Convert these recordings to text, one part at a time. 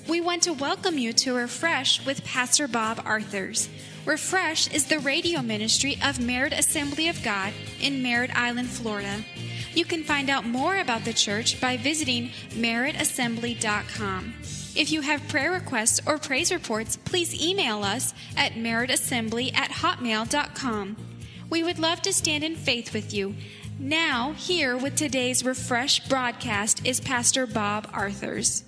We want to welcome you to Refresh with Pastor Bob Arthurs. Refresh is the radio ministry of Merritt Assembly of God in Merritt Island, Florida. You can find out more about the church by visiting merrittassembly.com. If you have prayer requests or praise reports, please email us at merrittassembly@hotmail.com. We would love to stand in faith with you. Now, here with today's Refresh broadcast is Pastor Bob Arthurs.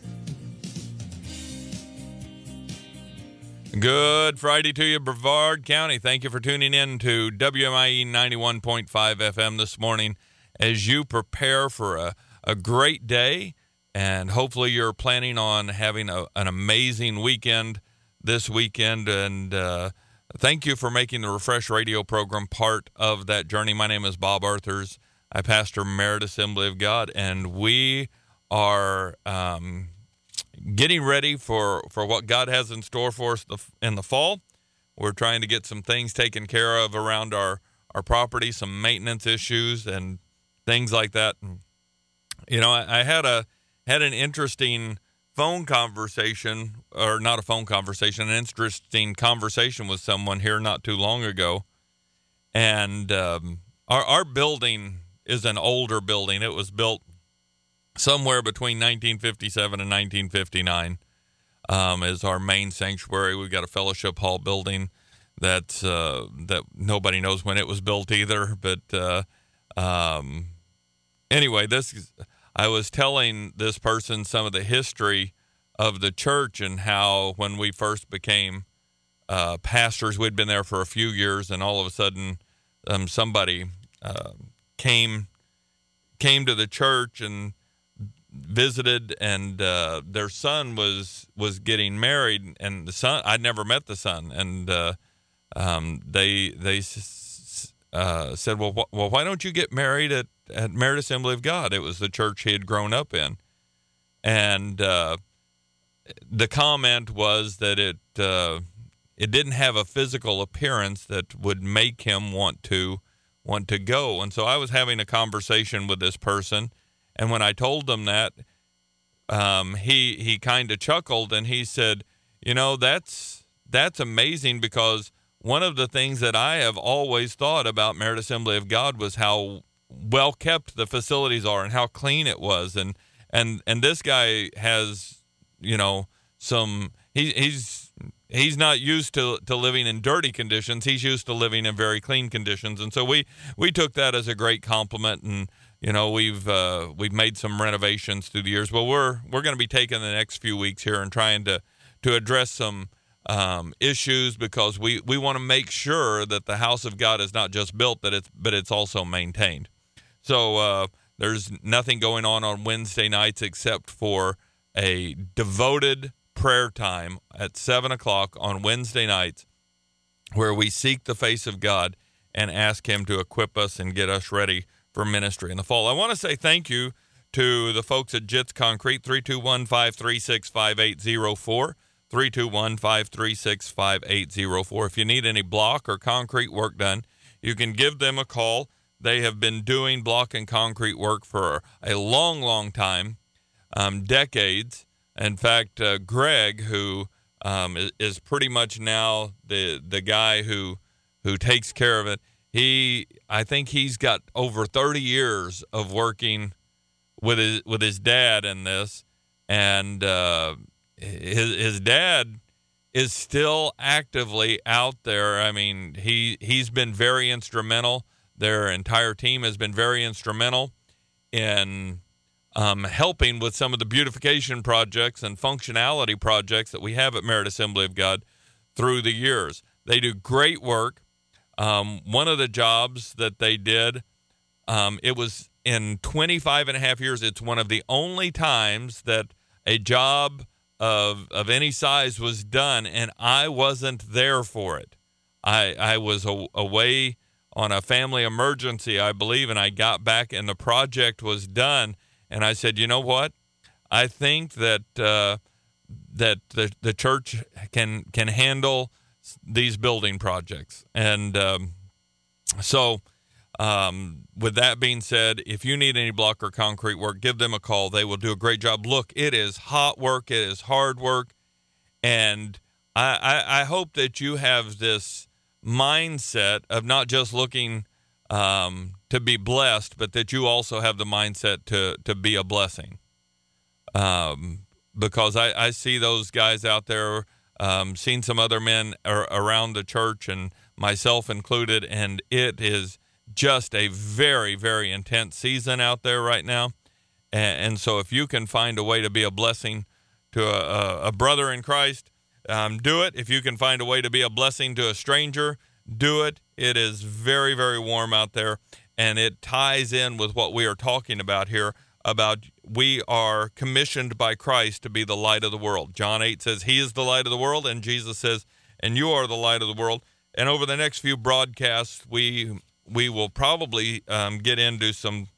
Good Friday to you, Brevard County. Thank you for tuning in to WMIE 91.5 FM this morning as you prepare for a great day, and hopefully you're planning on having an amazing weekend this weekend. And thank you for making the Refresh radio program part of that journey. My name is Bob Arthurs. I pastor Merritt Assembly of God, and we are getting ready for what God has in store for us in the fall. We're trying to get some things taken care of around our property, some maintenance issues and things like that. And, you know, I had an interesting phone conversation, or not a phone conversation, an interesting conversation with someone here not too long ago. And our building is an older building. It was built somewhere between 1957 and 1959 is our main sanctuary. We've got a fellowship hall building that nobody knows when it was built either. But anyway, I was telling this person some of the history of the church and how when we first became pastors, we'd been there for a few years, and all of a sudden somebody came to the church and visited, and their son was getting married, and the son, I'd never met the son, and they said, well, why don't you get married at Merritt Assembly of God? It was the church he had grown up in, and the comment was that it didn't have a physical appearance that would make him want to go. And so I was having a conversation with this person, and when I told them that, he kind of chuckled, and he said, you know, that's amazing, because one of the things that I have always thought about Merritt Assembly of God was how well kept the facilities are and how clean it was. And this guy has, you know, he's not used to living in dirty conditions. He's used to living in very clean conditions. And so we took that as a great compliment. And, you know, we've made some renovations through the years. Well, we're going to be taking the next few weeks here and trying to address some issues, because we want to make sure that the house of God is not just built, but it's also maintained. So there's nothing going on Wednesday nights except for a devoted prayer time at 7 o'clock on Wednesday nights, where we seek the face of God and ask him to equip us and get us ready for ministry in the fall. I want to say thank you to the folks at Jits Concrete, 321-536-5804, 321-536-5804. If you need any block or concrete work done, you can give them a call. They have been doing block and concrete work for a long, long time, decades. In fact, Greg, who is pretty much now the guy who takes care of it, I think he's got over 30 years of working with his dad in this, and his dad is still actively out there. I mean, he's been very instrumental. Their entire team has been very instrumental in helping with some of the beautification projects and functionality projects that we have at Merritt Assembly of God through the years. They do great work. One of the jobs that they did, it was in 25 and a half years, it's one of the only times that a job of any size was done, and I wasn't there for it. I was away on a family emergency, I believe, and I got back and the project was done. And I said, you know what? I think that the church can handle these building projects. And so With that being said, if you need any block or concrete work, give them a call. They will do a great job. Look, it is hot work. It is hard work. And I hope that you have this mindset of not just looking to be blessed, but that you also have the mindset to be a blessing. Because I see those guys out there, seen some other men around the church and myself included, and it is just a very, very intense season out there right now. And so if you can find a way to be a blessing to a brother in Christ, do it. If you can find a way to be a blessing to a stranger, do it. It is very, very warm out there, and it ties in with what we are talking about here, about we are commissioned by Christ to be the light of the world. John 8 says he is the light of the world, and Jesus says, and you are the light of the world. And over the next few broadcasts, we will probably get into some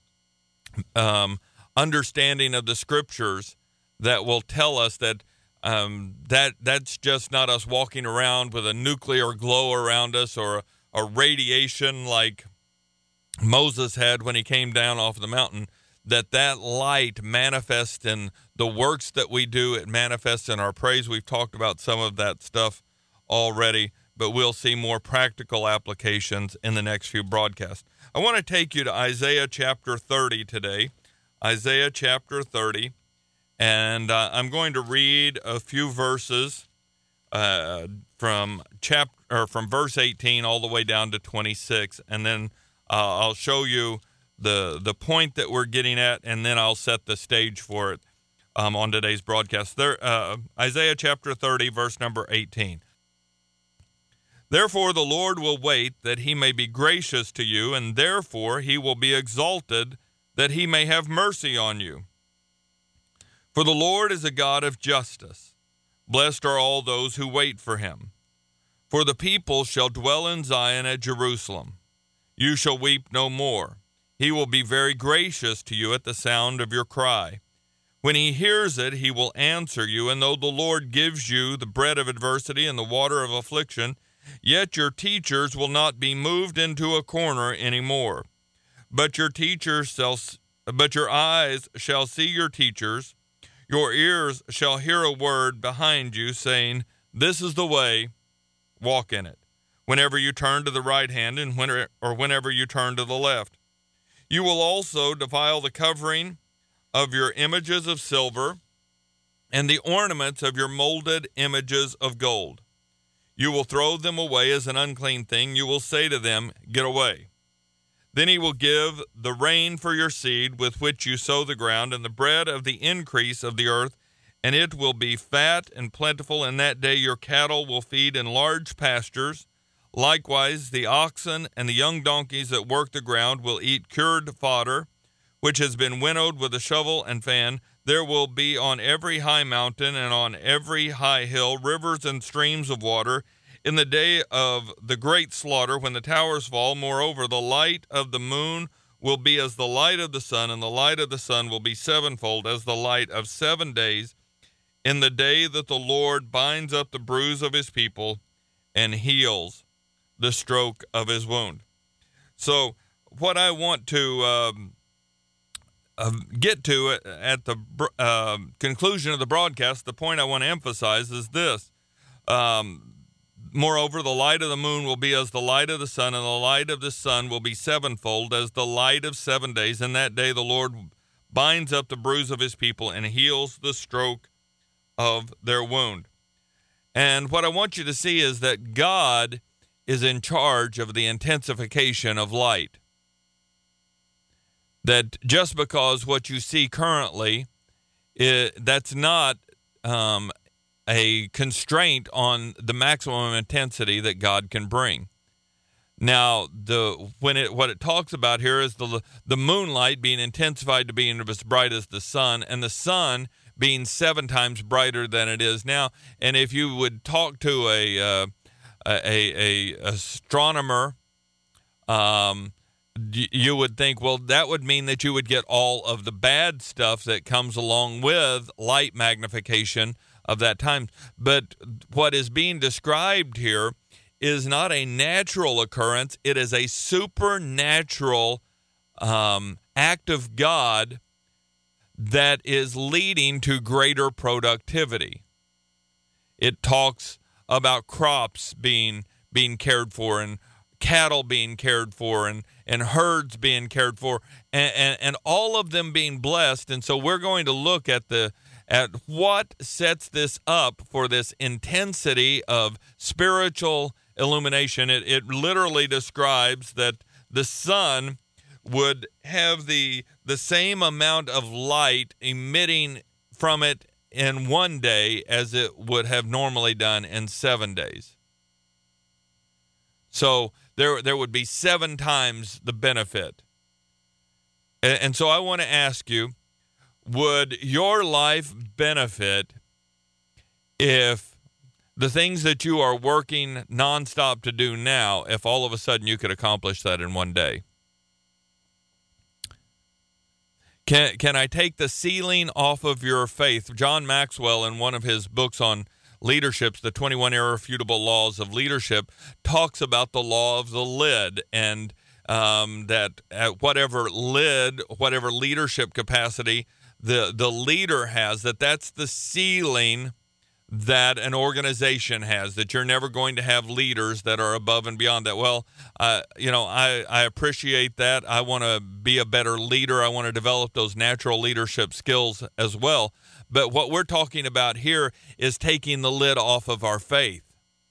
understanding of the scriptures that will tell us that that's just not us walking around with a nuclear glow around us or a radiation like Moses had when he came down off the mountain, that light manifests in the works that we do. It manifests in our praise. We've talked about some of that stuff already, but we'll see more practical applications in the next few broadcasts. I want to take you to Isaiah chapter 30 today. Isaiah chapter 30. And I'm going to read a few verses from verse 18 all the way down to 26, and then I'll show you the point that we're getting at, and then I'll set the stage for it on today's broadcast. Isaiah chapter 30, verse number 18. Therefore the Lord will wait that he may be gracious to you, and therefore he will be exalted that he may have mercy on you. For the Lord is a God of justice. Blessed are all those who wait for him. For the people shall dwell in Zion at Jerusalem. You shall weep no more. He will be very gracious to you at the sound of your cry. When he hears it, he will answer you, and though the Lord gives you the bread of adversity and the water of affliction, yet your teachers will not be moved into a corner any more. But your eyes shall see your teachers. Your ears shall hear a word behind you saying, this is the way, walk in it. Whenever you turn to the right hand and whenever you turn to the left. You will also defile the covering of your images of silver and the ornaments of your molded images of gold. You will throw them away as an unclean thing. You will say to them, get away. Then he will give the rain for your seed with which you sow the ground, and the bread of the increase of the earth, and it will be fat and plentiful. In that day your cattle will feed in large pastures. Likewise the oxen and the young donkeys that work the ground will eat cured fodder, which has been winnowed with a shovel and fan. There will be on every high mountain and on every high hill rivers and streams of water. In the day of the great slaughter, when the towers fall, moreover, the light of the moon will be as the light of the sun, and the light of the sun will be sevenfold as the light of 7 days, in the day that the Lord binds up the bruise of his people and heals the stroke of his wound. So what I want to get to at the conclusion of the broadcast, the point I want to emphasize is this. Moreover, the light of the moon will be as the light of the sun, and the light of the sun will be sevenfold as the light of 7 days. In that day the Lord binds up the bruise of his people and heals the stroke of their wound. And what I want you to see is that God is in charge of the intensification of light. That just because what you see currently, that's not a constraint on the maximum intensity that God can bring. Now, what it talks about here is the moonlight being intensified to being as bright as the sun, and the sun being 7 times brighter than it is now. And if you would talk to a astronomer, you would think, well, that would mean that you would get all of the bad stuff that comes along with light magnification of that time. But what is being described here is not a natural occurrence. It is a supernatural act of God that is leading to greater productivity. It talks about crops being cared for, and cattle being cared for, and herds being cared for, and all of them being blessed. And so we're going to look at what sets this up for this intensity of spiritual illumination. It literally describes that the sun would have the same amount of light emitting from it in one day as it would have normally done in 7 days. So there would be 7 times the benefit. And so I want to ask you, would your life benefit if the things that you are working nonstop to do now, if all of a sudden you could accomplish that in one day? Can I take the ceiling off of your faith? John Maxwell, in one of his books on leadership, The 21 Irrefutable Laws of Leadership, talks about the law of the lid, and that at whatever leadership capacity the leader has, that's the ceiling that an organization has, that you're never going to have leaders that are above and beyond that. Well, I appreciate that. I want to be a better leader. I want to develop those natural leadership skills as well. But what we're talking about here is taking the lid off of our faith.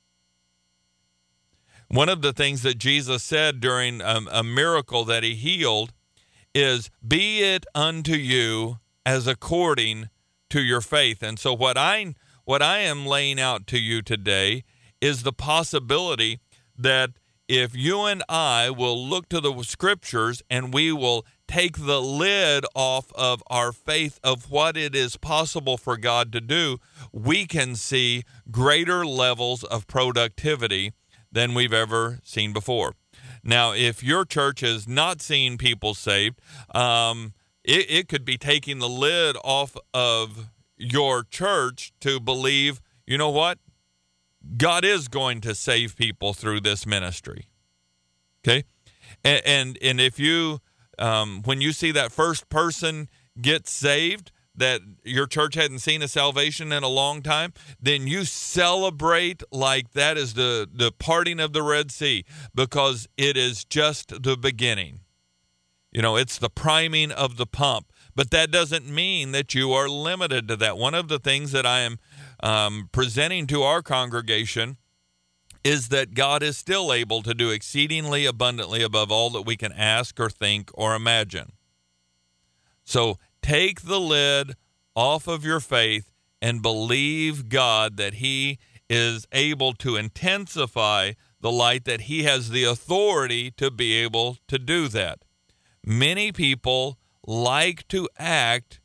One of the things that Jesus said during a miracle that he healed is, "Be it unto you as according to your faith." And so what I am laying out to you today is the possibility that if you and I will look to the scriptures and we will take the lid off of our faith of what it is possible for God to do, we can see greater levels of productivity than we've ever seen before. Now, if your church has not seen people saved, it could be taking the lid off of your church to believe, you know what? God is going to save people through this ministry. Okay? And if you, when you see that first person get saved, that your church hadn't seen a salvation in a long time, then you celebrate like that is the parting of the Red Sea, because it is just the beginning. It's the priming of the pump. But that doesn't mean that you are limited to that. One of the things that I am presenting to our congregation is that God is still able to do exceedingly abundantly above all that we can ask or think or imagine. So take the lid off of your faith and believe God that he is able to intensify the light, that he has the authority to be able to do that. Many people like to act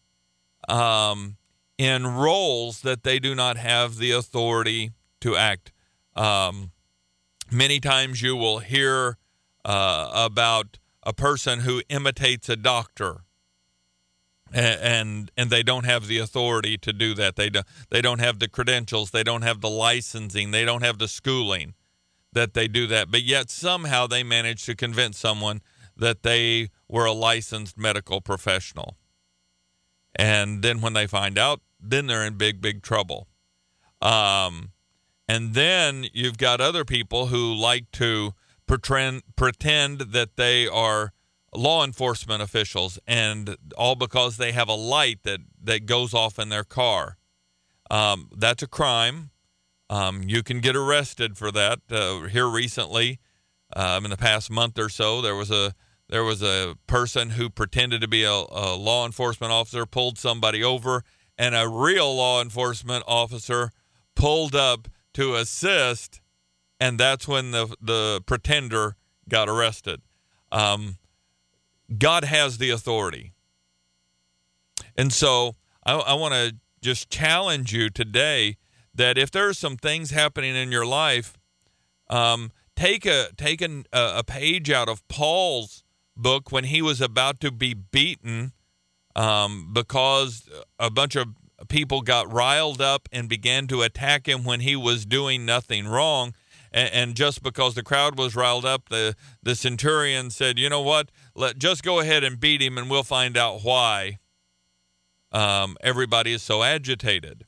in roles that they do not have the authority to act. Many times you will hear about a person who imitates a doctor, and they don't have the authority to do that. They don't have the credentials. They don't have the licensing. They don't have the schooling that they do that. But yet somehow they manage to convince someone that they were a licensed medical professional. And then when they find out, then they're in big, big trouble. And then you've got other people who like to pretend that they are law enforcement officials, and all because they have a light that goes off in their car. That's a crime. You can get arrested for that. Here recently, in the past month or so, there was a person who pretended to be a law enforcement officer, pulled somebody over, and a real law enforcement officer pulled up to assist, and that's when the pretender got arrested. God has the authority. And so I want to just challenge you today that if there are some things happening in your life, take a page out of Paul's book when he was about to be beaten because a bunch of people got riled up and began to attack him when he was doing nothing wrong. And just because the crowd was riled up, the centurion said, you know what, just go ahead and beat him and we'll find out why everybody is so agitated.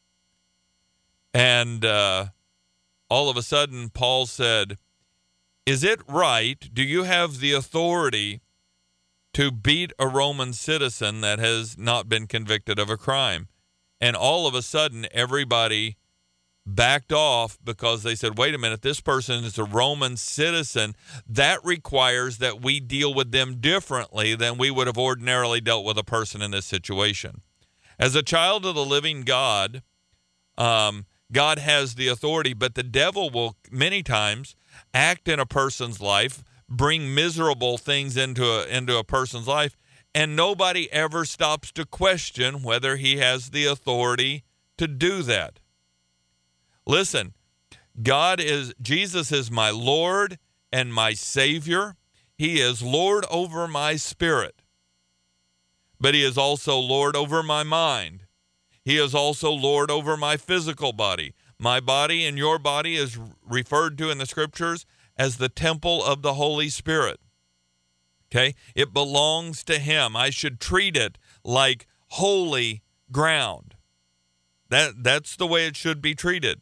And all of a sudden, Paul said, is it right? Do you have the authority to beat a Roman citizen that has not been convicted of a crime? And all of a sudden, everybody backed off because they said, wait a minute, this person is a Roman citizen. That requires that we deal with them differently than we would have ordinarily dealt with a person in this situation. As a child of the living God, God has the authority, but the devil will many times act in a person's life, bring miserable things into a person's life, and nobody ever stops to question whether he has the authority to do that. Listen, Jesus is my Lord and my Savior. He is Lord over my spirit, but he is also Lord over my mind. He is also Lord over my physical body. My body and your body is referred to in the scriptures as the temple of the Holy Spirit. Okay? It belongs to him. I should treat it like holy ground. That's the way it should be treated.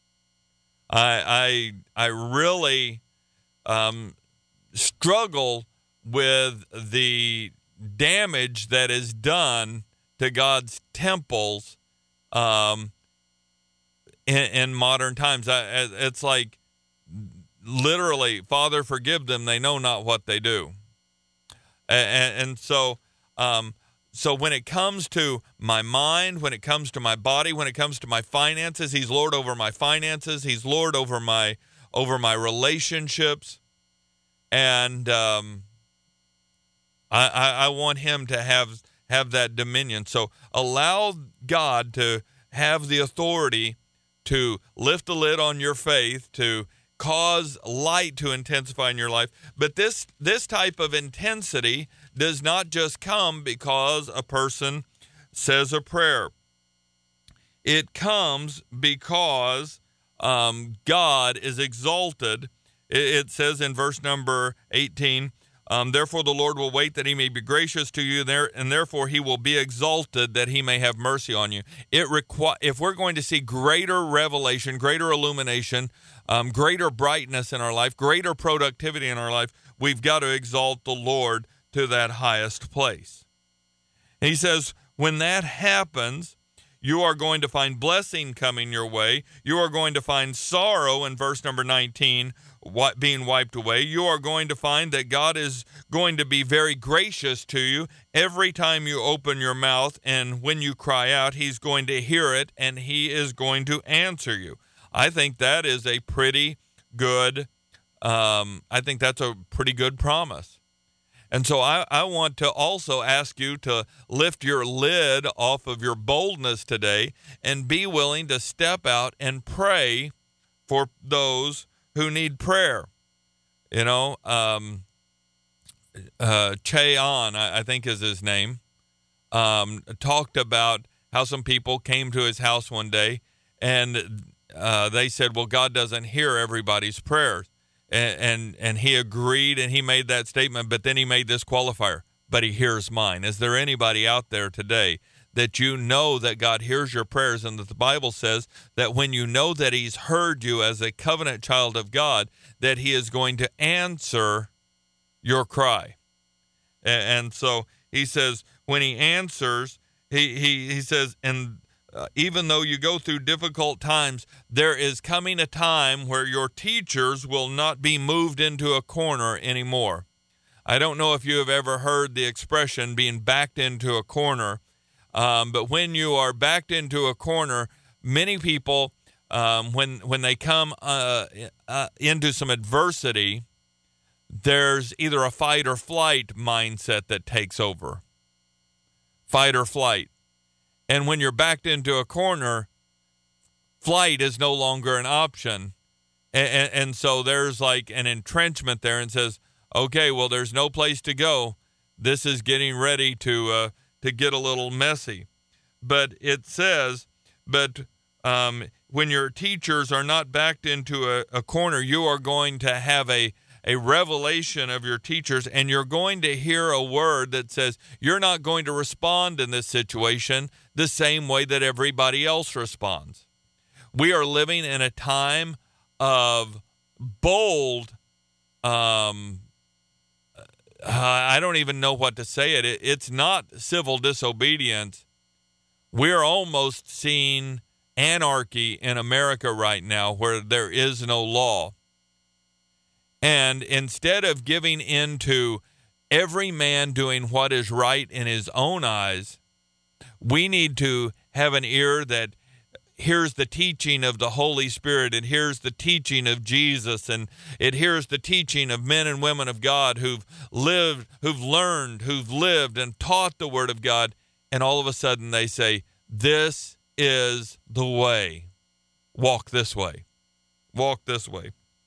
I really struggle with the damage that is done to God's temples in modern times. It's like literally, Father, forgive them, they know not what they do. And so when it comes to my mind, when it comes to my body, when it comes to my finances, he's Lord over my finances. He's Lord over my relationships. And I want him to have that dominion. So allow God to have the authority to lift the lid on your faith, to cause light to intensify in your life. But this type of intensity does not just come because a person says a prayer. It comes because God is exalted. It says in verse number 18, therefore the Lord will wait that he may be gracious to you, and therefore he will be exalted that he may have mercy on you. If we're going to see greater revelation, greater illumination, greater brightness in our life, greater productivity in our life, we've got to exalt the Lord to that highest place. And he says, when that happens, you are going to find blessing coming your way. You are going to find sorrow in verse number 19 being wiped away. You are going to find that God is going to be very gracious to you every time you open your mouth, and when you cry out, he's going to hear it and he is going to answer you. I think that is a pretty good promise. And so I want to also ask you to lift your lid off of your boldness today and be willing to step out and pray for those who need prayer. You know, Che Ahn, I think is his name, talked about how some people came to his house one day and they said, well, God doesn't hear everybody's prayers. And he agreed and he made that statement, but then he made this qualifier, but he hears mine. Is there anybody out there today that you know that God hears your prayers, and that the Bible says that when you know that he's heard you as a covenant child of God, that he is going to answer your cry? And so he says, when he answers, he says, and even though you go through difficult times, there is coming a time where your teachers will not be moved into a corner anymore. I don't know if you have ever heard the expression being backed into a corner, but when you are backed into a corner, many people, when they come into some adversity, there's either a fight or flight mindset that takes over. Fight or flight. And when you're backed into a corner, flight is no longer an option. And so there's like an entrenchment there, and says, okay, well, there's no place to go. This is getting ready to get a little messy. But it says, when your teachers are not backed into a corner, you are going to have a revelation of your teachers, and you're going to hear a word that says you're not going to respond in this situation the same way that everybody else responds. We are living in a time of bold, I don't even know what to say it. It's not civil disobedience. We're almost seeing anarchy in America right now where there is no law. And instead of giving in to every man doing what is right in his own eyes, we need to have an ear that hears the teaching of the Holy Spirit. It hears the teaching of Jesus, and it hears the teaching of men and women of God who've lived, who've learned, who've lived and taught the Word of God. And all of a sudden they say, this is the way. Walk this way. Walk this way.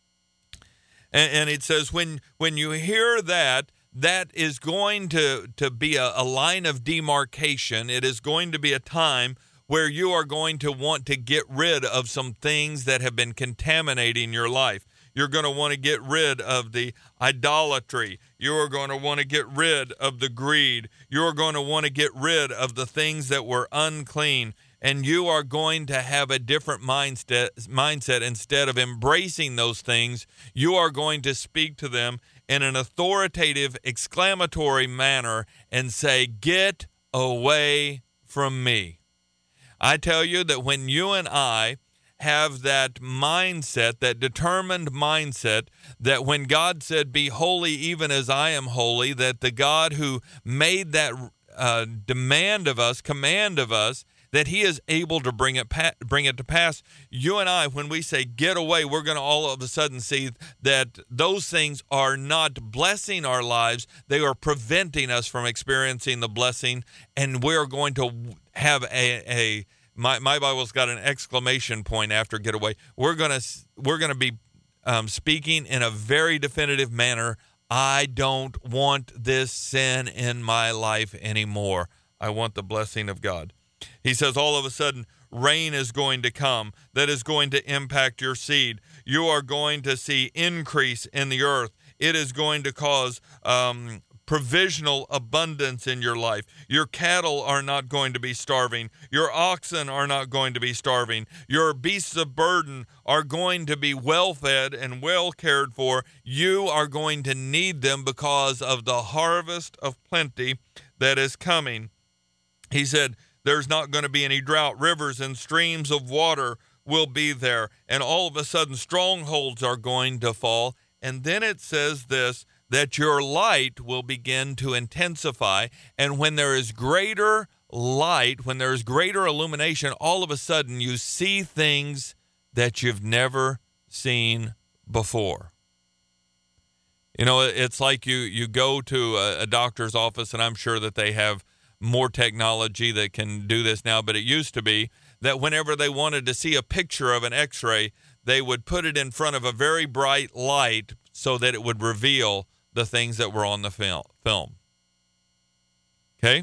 And it says when you hear that, that is going to be a line of demarcation. It is going to be a time where you are going to want to get rid of some things that have been contaminating your life. You're going to want to get rid of the idolatry. You are going to want to get rid of the greed. You are going to want to get rid of the things that were unclean. And you are going to have a different mindset. Instead of embracing those things, you are going to speak to them in an authoritative, exclamatory manner and say, get away from me. I tell you that when you and I have that mindset, that determined mindset, that when God said, be holy even as I am holy, that the God who made that command of us, that he is able to bring it to pass. You and I, when we say get away, we're going to all of a sudden see that those things are not blessing our lives. They are preventing us from experiencing the blessing, and we're going to have my Bible's got an exclamation point after get away. We're going to be speaking in a very definitive manner. I don't want this sin in my life anymore. I want the blessing of God. He says all of a sudden, rain is going to come that is going to impact your seed. You are going to see increase in the earth. It is going to cause provisional abundance in your life. Your cattle are not going to be starving. Your oxen are not going to be starving. Your beasts of burden are going to be well fed and well cared for. You are going to need them because of the harvest of plenty that is coming. He said, there's not going to be any drought. Rivers and streams of water will be there. And all of a sudden, strongholds are going to fall. And then it says this, that your light will begin to intensify. And when there is greater light, when there is greater illumination, all of a sudden you see things that you've never seen before. You know, it's like you go to a doctor's office, and I'm sure that they have more technology that can do this now, but it used to be that whenever they wanted to see a picture of an x-ray, they would put it in front of a very bright light so that it would reveal the things that were on the film. Okay?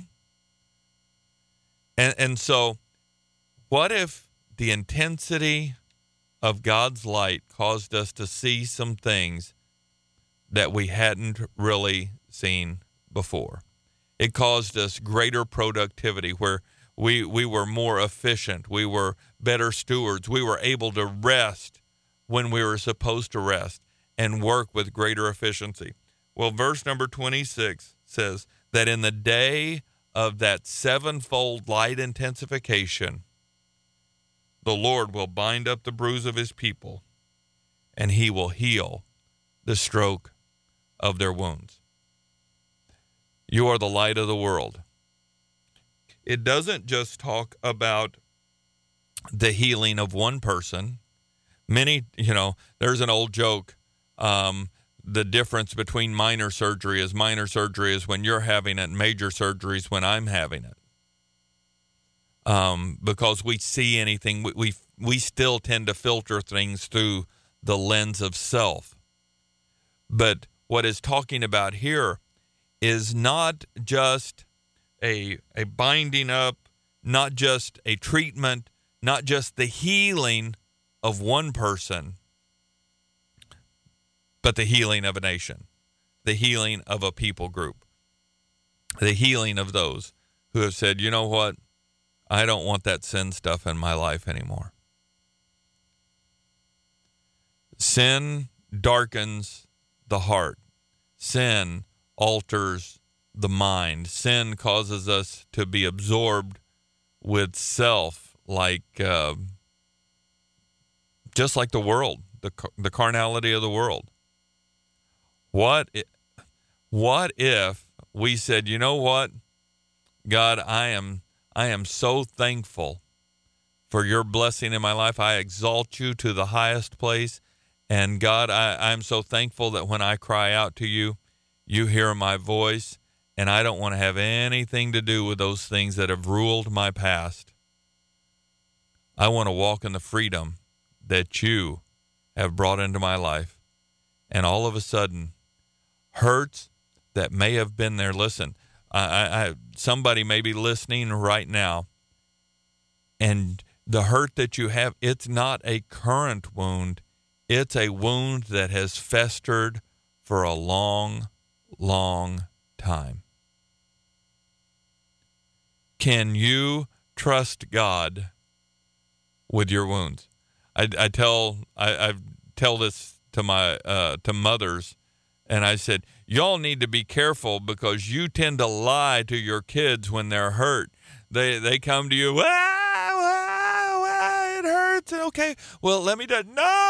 And so what if the intensity of God's light caused us to see some things that we hadn't really seen before? It caused us greater productivity where we were more efficient. We were better stewards. We were able to rest when we were supposed to rest and work with greater efficiency. Well, verse number 26 says that in the day of that sevenfold light intensification, the Lord will bind up the bruise of his people, and he will heal the stroke of their wounds. You are the light of the world. It doesn't just talk about the healing of one person. Many, there's an old joke. The difference between minor surgery is when you're having it, and major surgery is when I'm having it. Because we see anything, we still tend to filter things through the lens of self. But what is talking about here is not just a binding up, not just a treatment, not just the healing of one person, but the healing of a nation, the healing of a people group, the healing of those who have said, you know what, I don't want that sin stuff in my life anymore. Sin darkens the heart. Sin alters the mind. Sin causes us to be absorbed with self, like just like the world, the carnality of the world. What if we said, you know what, God, I am so thankful for your blessing in my life. I exalt you to the highest place. And God, I'm so thankful that when I cry out to you, you hear my voice, and I don't want to have anything to do with those things that have ruled my past. I want to walk in the freedom that you have brought into my life. And all of a sudden, hurts that may have been there. Listen, somebody may be listening right now, and the hurt that you have, it's not a current wound. It's a wound that has festered for a long, long time. Can you trust God with your wounds? I tell this to my to mothers, and I said, y'all need to be careful because you tend to lie to your kids when they're hurt. They come to you, it hurts. Okay, well, let me do it. No.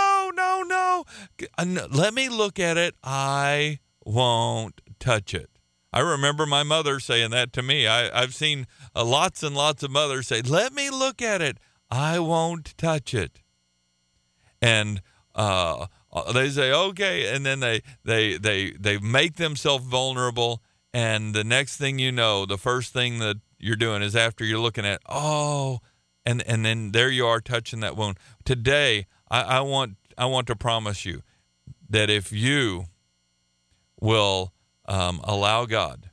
Let me look at it. I won't touch it. I remember my mother saying that to me. I've seen lots and lots of mothers say, let me look at it. I won't touch it. And they say, okay, and then they make themselves vulnerable, and the next thing you know, the first thing that you're doing is after you're looking at, and then there you are touching that wound. Today, I want to promise you that if you will allow God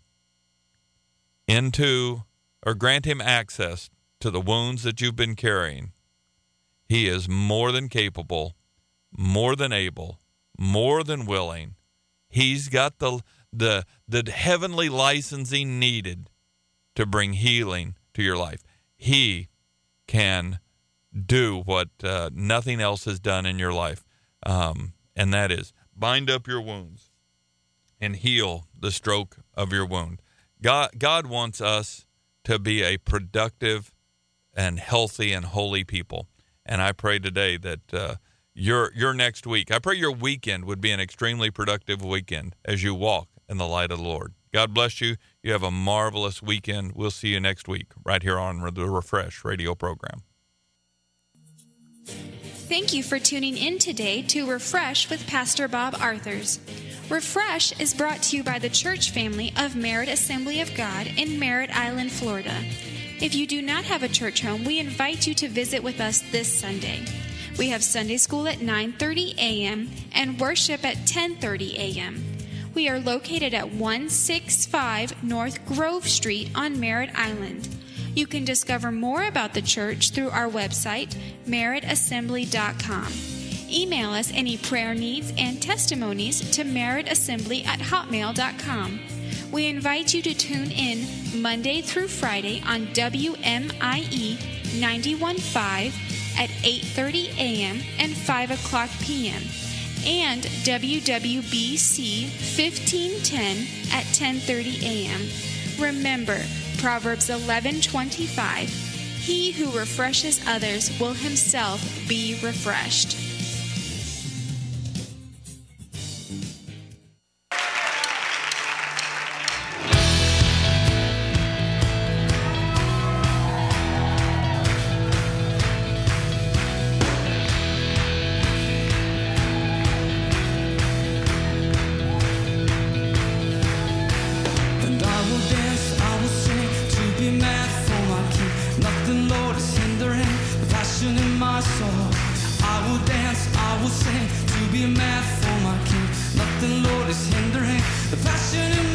into or grant him access to the wounds that you've been carrying, he is more than capable, more than able, more than willing. He's got the heavenly licensing needed to bring healing to your life. He can do what nothing else has done in your life, and that is bind up your wounds and heal the stroke of your wound. God wants us to be a productive and healthy and holy people. And I pray today that your next week, I pray your weekend would be an extremely productive weekend as you walk in the light of the Lord. God bless you. You have a marvelous weekend. We'll see you next week right here on the Refresh radio program. Thank you for tuning in today to Refresh with Pastor Bob Arthurs. Refresh is brought to you by the church family of Merritt Assembly of God in Merritt Island, Florida. If you do not have a church home, we invite you to visit with us this Sunday. We have Sunday school at 9:30 a.m. and worship at 10:30 a.m. We are located at 165 North Grove Street on Merritt Island. You can discover more about the church through our website, merrittassembly.com. Email us any prayer needs and testimonies to merrittassembly@hotmail.com. We invite you to tune in Monday through Friday on WMIE 91.5 at 8:30 a.m. and 5 o'clock p.m. and WWBC 1510 at 10:30 a.m. Remember, Proverbs 11:25, he who refreshes others will himself be refreshed. I will sing to be mad for my King. Nothing, Lord, is hindering the passion in